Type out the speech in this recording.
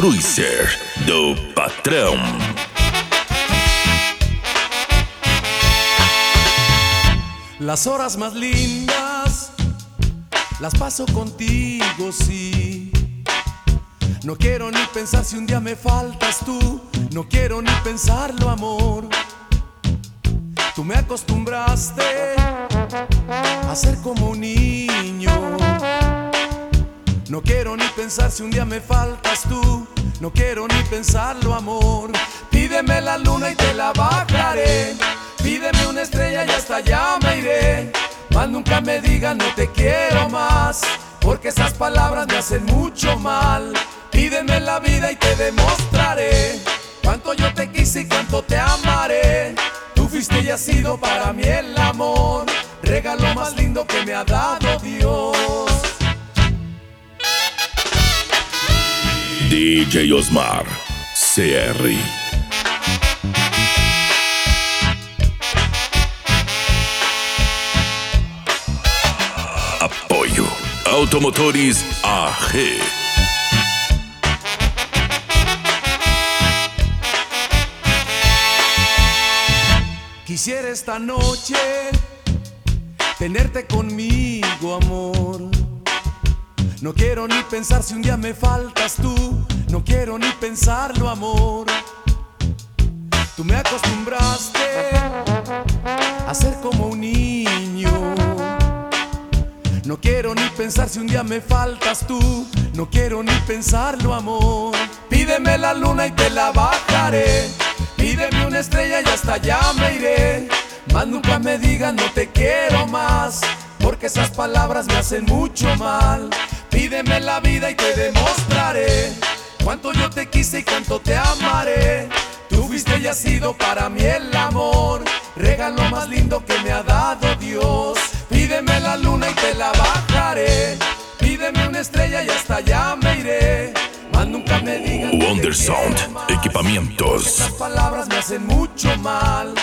Cruiser do Patrão. Las horas más lindas las paso contigo, sí. No quiero ni pensar si un día me faltas tú. No quiero ni pensarlo, amor. Tú me acostumbraste a ser como un niño. No quiero ni pensar si un día me faltas tú. No quiero ni pensarlo, amor. Pídeme la luna y te la bajaré. Pídeme una estrella y hasta allá me iré. Mas nunca me digas no te quiero más, porque esas palabras me hacen mucho mal. Pídeme la vida y te demostraré cuánto yo te quise y cuánto te amaré. Tú fuiste y has sido para mí el amor, regalo más lindo que me ha dado Dios. DJ Osmar CR. Apoio Automotores AG. Quisiera esta noche tenerte conmigo, amor. No quiero ni pensar si un día me faltas tú. No quiero ni pensarlo, amor. Tú me acostumbraste a ser como un niño. No quiero ni pensar si un día me faltas tú. No quiero ni pensarlo, amor. Pídeme la luna y te la bajaré. Pídeme una estrella y hasta allá me iré. Mas nunca me digas no te quiero más, porque esas palabras me hacen mucho mal. Pídeme la vida y te demostraré cuánto yo te quise y cuánto te amaré. Tú fuiste y has sido para mí el amor, regalo más lindo que me ha dado Dios. Pídeme la luna y te la bajaré. Pídeme una estrella y hasta allá me iré. Mas nunca me digas Wonder Sound, equipamientos. Esas palabras me hacen mucho mal.